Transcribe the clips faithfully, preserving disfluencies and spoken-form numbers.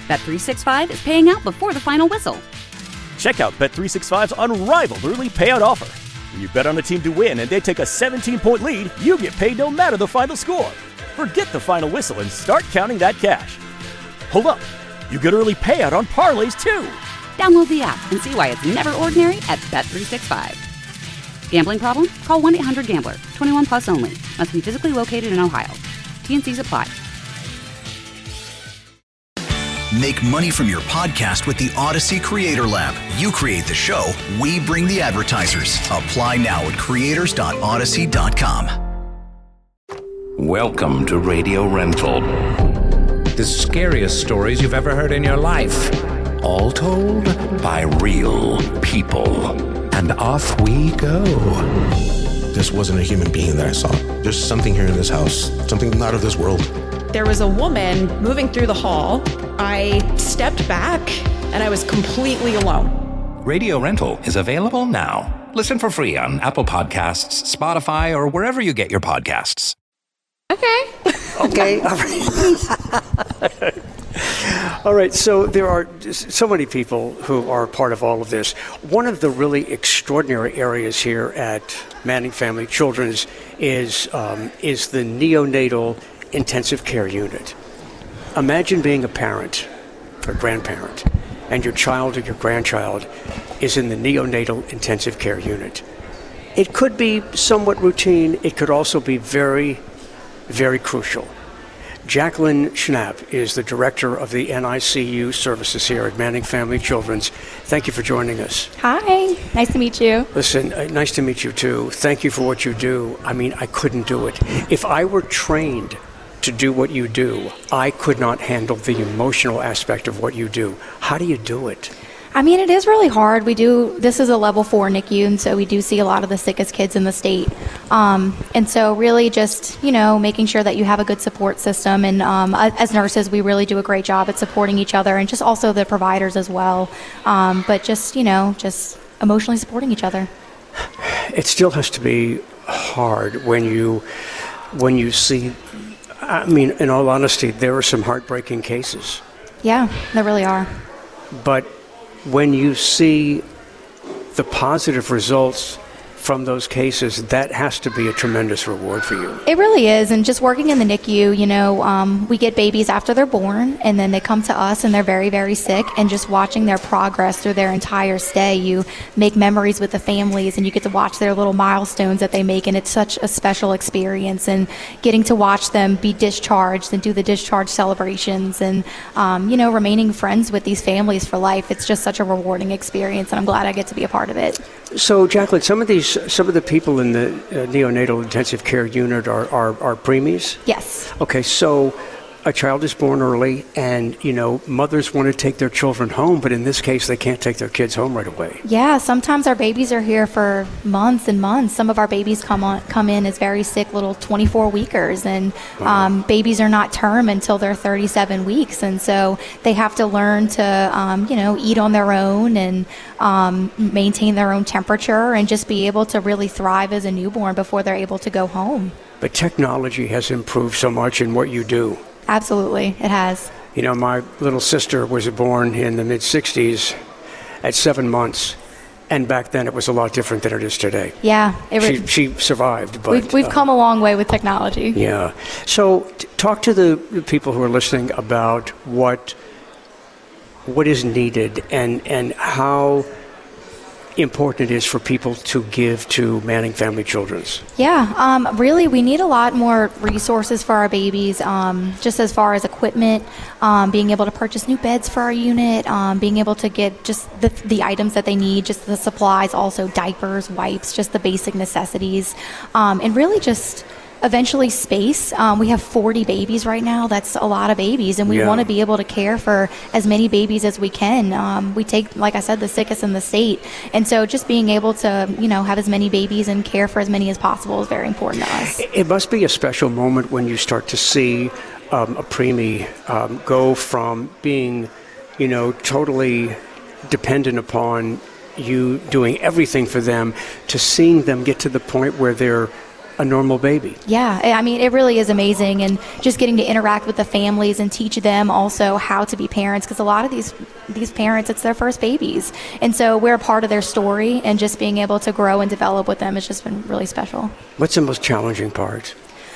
Bet three sixty-five is paying out before the final whistle. Check out Bet three sixty-five's unrivaled early payout offer. When you bet on a team to win and they take a seventeen-point lead, you get paid no matter the final score. Forget the final whistle and start counting that cash. Hold up. You get early payout on parlays, too. Download the app and see why it's never ordinary at Bet three sixty-five. Gambling problem? Call one eight hundred gambler. twenty-one plus only. Must be physically located in Ohio. T N Cs apply. Make money from your podcast with the Odyssey Creator Lab. You create the show, we bring the advertisers. Apply now at creators dot odyssey dot com. Welcome to Radio Rental. The scariest stories you've ever heard in your life. All told by real people. And off we go. This wasn't a human being that I saw. There's something here in this house, something not of this world. There was a woman moving through the hall. I stepped back and I was completely alone. Radio Rental is available now. Listen for free on Apple Podcasts, Spotify, or wherever you get your podcasts. Okay. Okay. All right. All right. So there are so many people who are part of all of this. One of the really extraordinary areas here at Manning Family Children's is um, is the neonatal intensive care unit. Imagine being a parent or grandparent, and your child or your grandchild is in the neonatal intensive care unit. It could be somewhat routine. It could also be very, very crucial. Jacqueline Schnapp is the director of the N I C U services here at Manning Family Children's. Thank you for joining us. Hi, nice to meet you. Listen, uh, nice to meet you too. Thank you for what you do. I mean, I couldn't do it. If I were trained to do what you do, I could not handle the emotional aspect of what you do. How do you do it? I mean, it is really hard. We do, this is a level four N I C U, and so we do see a lot of the sickest kids in the state. Um, and so really just, you know, making sure that you have a good support system. And um, as nurses, we really do a great job at supporting each other and just also the providers as well. Um, but just, you know, just emotionally supporting each other. It still has to be hard when you, when you see, I mean, in all honesty, there are some heartbreaking cases. Yeah, there really are. But when you see the positive results from those cases, that has to be a tremendous reward for you. It really is. And just working in the N I C U, you know, um, we get babies after they're born, and then they come to us and they're very, very sick. And just watching their progress through their entire stay, you make memories with the families and you get to watch their little milestones that they make. And it's such a special experience. And getting to watch them be discharged and do the discharge celebrations and, um, you know, remaining friends with these families for life. It's just such a rewarding experience. And I'm glad I get to be a part of it. So, Jacqueline, some of these, some of the people in the uh, neonatal intensive care unit are, are, are preemies? Yes. Okay, so a child is born early and, you know, mothers want to take their children home, but in this case, they can't take their kids home right away. Yeah, sometimes our babies are here for months and months. Some of our babies come on, come in as very sick little twenty-four weekers, and wow. um, babies are not term until they're thirty-seven weeks, and so they have to learn to, um, you know, eat on their own and um, maintain their own temperature and just be able to really thrive as a newborn before they're able to go home. But technology has improved so much in what you do. Absolutely, it has. You know, my little sister was born in the mid-sixties at seven months, and back then it was a lot different than it is today. Yeah. It she, she survived. But we've we've uh, come a long way with technology. Yeah. So t- talk to the people who are listening about what what is needed and, and how important it is for people to give to Manning Family Children's. Yeah, um, really, we need a lot more resources for our babies, um, just as far as equipment, um, being able to purchase new beds for our unit, um, being able to get just the, the items that they need, just the supplies, also diapers, wipes, just the basic necessities, um, and really just eventually space. Um, we have forty babies right now. That's a lot of babies, and we Yeah. want to be able to care for as many babies as we can. Um, we take, like I said, the sickest in the state, and so just being able to, you know, have as many babies and care for as many as possible is very important to us. It must be a special moment when you start to see um, a preemie um, go from being, you know, totally dependent upon you doing everything for them to seeing them get to the point where they're a normal baby. Yeah, I mean, it really is amazing, and just getting to interact with the families and teach them also how to be parents, because a lot of these these parents, it's their first babies, and so we're a part of their story, and just being able to grow and develop with them has just been really special. What's the most challenging part?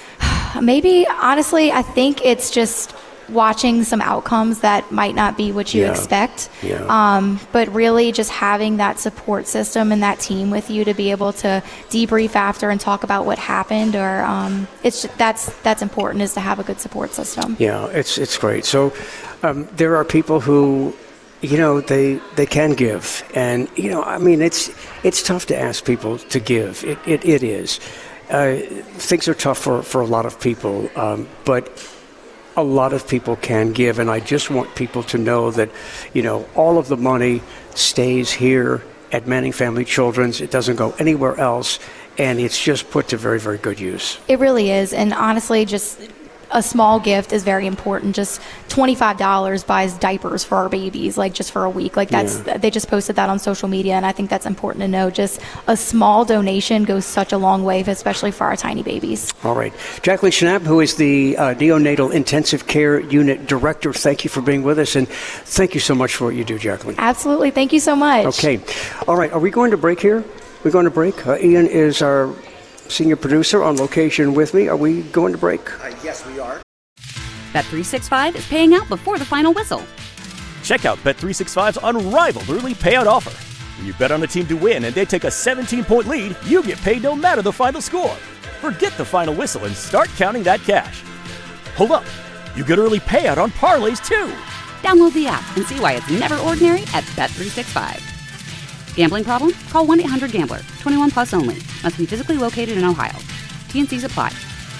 Maybe, honestly, I think it's just watching some outcomes that might not be what you Yeah. expect. Yeah. Um, but really just having that support system and that team with you to be able to debrief after and talk about what happened, or um, it's that's that's important, is to have a good support system. Yeah, it's it's great. So um, there are people who, you know, they they can give, and you know, I mean, it's it's tough to ask people to give. It it, it is. Uh, things are tough for, for a lot of people, um, but a lot of people can give, and I just want people to know that, you know, all of the money stays here at Manning Family Children's. It doesn't go anywhere else, and it's just put to very, very good use. It really is, and honestly, just a small gift is very important. Just twenty-five dollars buys diapers for our babies, like just for a week. Like that's, Yeah. they just posted that on social media, and I think that's important to know. Just a small donation goes such a long way, especially for our tiny babies. All right. Jacqueline Schnapp, who is the uh, Neonatal Intensive Care Unit Director, thank you for being with us, and thank you so much for what you do, Jacqueline. Absolutely. Thank you so much. Okay. All right. Are we going to break here? We're going to break. Uh, Ian is our senior producer on location with me. Are we going to break? Uh, yes, we are. Bet three sixty-five is paying out before the final whistle. Check out Bet three sixty-five's unrivaled early payout offer. When you bet on a team to win and they take a seventeen-point lead, you get paid no matter the final score. Forget the final whistle and start counting that cash. Hold up. You get early payout on parlays, too. Download the app and see why it's never ordinary at Bet three sixty-five. Gambling problem? Call one eight hundred gambler. twenty-one plus only. Must be physically located in Ohio. T N Cs apply.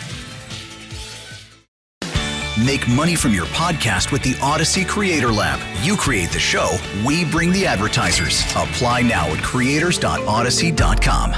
Make money from your podcast with the Odyssey Creator Lab. You create the show, we bring the advertisers. Apply now at creators dot odyssey dot com.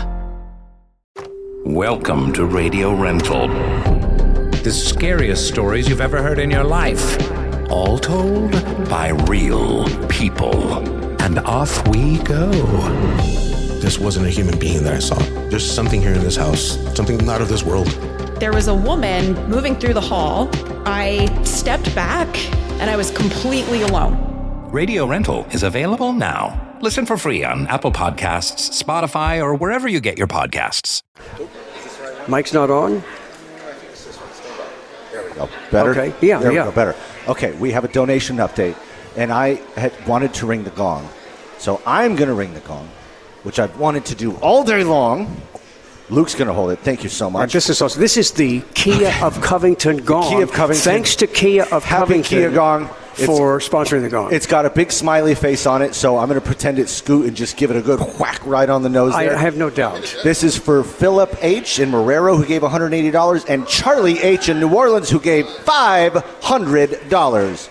Welcome to Radio Rental. The scariest stories you've ever heard in your life. All told by real people. And off we go. This wasn't a human being that I saw. There's something here in this house, something not of this world. There was a woman moving through the hall. I stepped back, and I was completely alone. Radio Rental is available now. Listen for free on Apple Podcasts, Spotify, or wherever you get your podcasts. Mike's not on? There we go. Better? Okay. Yeah, there yeah. we go. Better. Okay, we have a donation update, and I had wanted to ring the gong. So I'm going to ring the gong, which I've wanted to do all day long. Luke's going to hold it. Thank you so much. Right, this is awesome. This is the Kia of Covington gong. Kia of Covington. Thanks to Kia of Happy Covington Kia gong. for sponsoring the gong. It's got a big smiley face on it, so I'm going to pretend it's Scoot and just give it a good whack right on the nose I there. have no doubt. This is for Philip H. in Marrero, who gave one hundred eighty dollars, and Charlie H. in New Orleans, who gave five hundred dollars.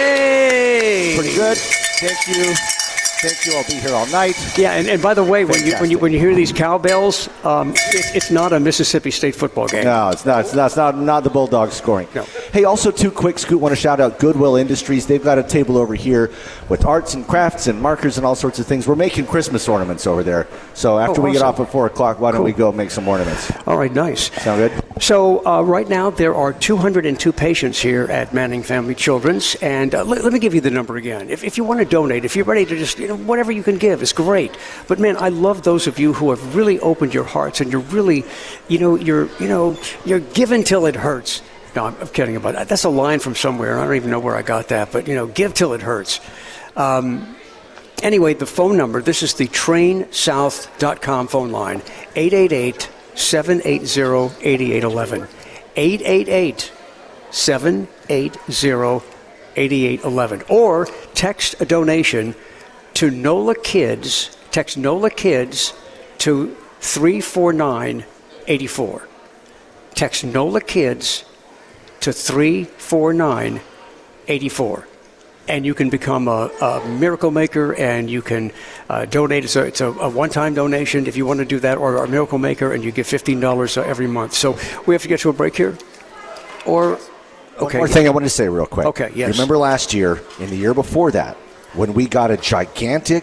Yay! Pretty good. Thank you. Thank you. I'll be here all night. Yeah, and, and by the way, when you when you Fantastic. when you hear these cowbells, um, it, it's not a Mississippi State football game. No, it's not. It's not. It's not, not the Bulldogs scoring. No. Hey, also, too quick, Scoot, want to shout out Goodwill Industries. They've got a table over here with arts and crafts and markers and all sorts of things. We're making Christmas ornaments over there. So after Oh, we get awesome. off at four o'clock, why don't Cool. we go make some ornaments? All right, nice. Sound good? So uh, right now there are two hundred two patients here at Manning Family Children's, and uh, let, let me give you the number again. If, if you want to donate, if you're ready to just, you know, whatever you can give is great. But man, I love those of you who have really opened your hearts, and you're really, you know, you're, you know, you're giving till it hurts. No, I'm, I'm kidding about that. That's a line from somewhere. I don't even know where I got that, but you know, give till it hurts. Um, anyway, the phone number. This is the train south dot com phone line. eight eight eight, seven eight zero, eight eight one one. eight eight eight, seven eight zero, eight eight one one. Or text a donation to NOLA Kids. Text NOLA Kids to three four nine eight four. Text NOLA Kids to three four nine eight four. And you can become a, a miracle maker, and you can uh, donate. It's, a, it's a, a one-time donation if you want to do that, or a miracle maker, and you get fifteen dollars every month. So we have to get to a break here? Or, okay. One more thing I wanted to say real quick. Okay, yes. Remember last year, and the year before that, when we got a gigantic,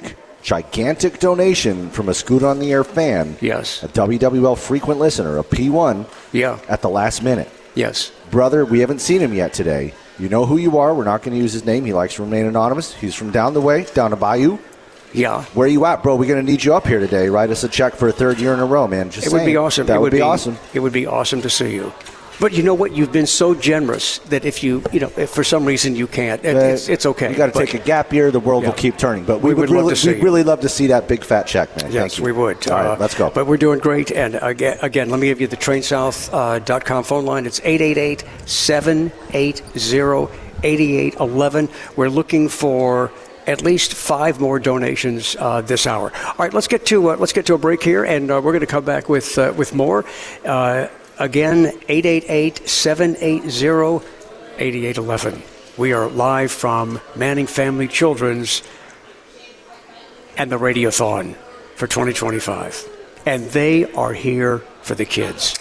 gigantic donation from a Scoot on the Air fan. Yes. A W W L frequent listener, a P one. Yeah. At the last minute. Yes. Brother, we haven't seen him yet today. You know who you are. We're not going to use his name. He likes to remain anonymous. He's from down the way, down to Bayou. Yeah. Where are you at, bro? We're going to need you up here today. Write us a check for a third year in a row, man. Just It saying. would be awesome. That it would, would be, be awesome. It would be awesome to see you. But you know what? You've been so generous that if you, you know, if for some reason you can't, it, it's, it's okay. You got to take a gap year. The world yeah. will keep turning. But we, we would, would really, love to see we'd you. really love to see that big fat check, man. Yes, Thank you. we would. All right, uh, let's go. But we're doing great. And again, again let me give you the train south dot com uh, phone line. It's eight eight eight, seven eight zero, eight eight one one. We're looking for at least five more donations uh, this hour. All right, let's get to uh, let's get to a break here, and uh, we're going to come back with uh, with more. Uh, again, eight eight eight, seven eight zero, eight eight one one. We are live from Manning Family Children's and the Radiothon for twenty twenty-five, and they are here for the kids.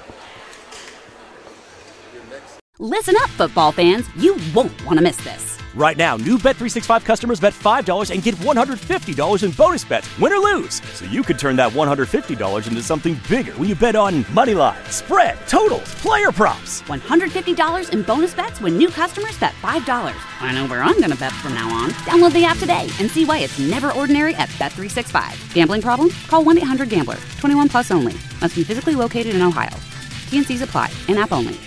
Listen up, football fans. You won't want to miss this. Right now, new Bet three sixty-five customers bet five dollars and get one hundred fifty dollars in bonus bets, win or lose. So you could turn that one hundred fifty dollars into something bigger when you bet on money line, spread, totals, player props. one hundred fifty dollars in bonus bets when new customers bet five dollars. I know where I'm going to bet from now on. Download the app today and see why it's never ordinary at Bet three sixty-five. Gambling problem? Call one eight hundred gambler. twenty-one plus only. Must be physically located in Ohio. T N Cs apply. In-app only.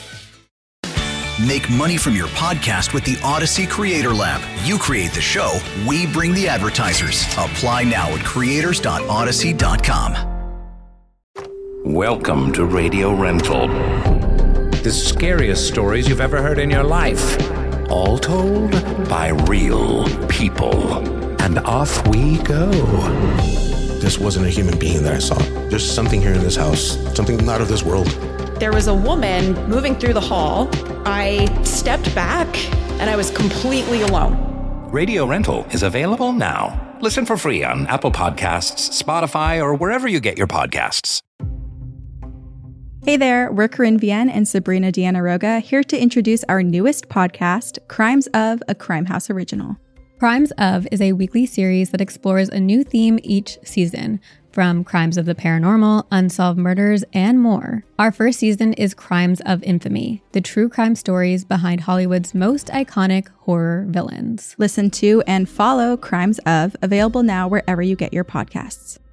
Make money from your podcast with the Odyssey Creator Lab. You create the show, we bring the advertisers. Apply now at creators dot odyssey dot com. Welcome to Radio Rental. The scariest stories you've ever heard in your life. All told by real people. And off we go. This wasn't a human being that I saw. There's something here in this house, something not of this world. There was a woman moving through the hall. I stepped back and I was completely alone. Radio Rental is available now. Listen for free on Apple Podcasts, Spotify, or wherever you get your podcasts. Hey there, we're Corinne Vienne and Sabrina Deanna Roga here to introduce our newest podcast, Crimes of, a Crime House original. Crimes of is a weekly series that explores a new theme each season, from crimes of the paranormal, unsolved murders, and more. Our first season is Crimes of Infamy, the true crime stories behind Hollywood's most iconic horror villains. Listen to and follow Crimes of, available now wherever you get your podcasts.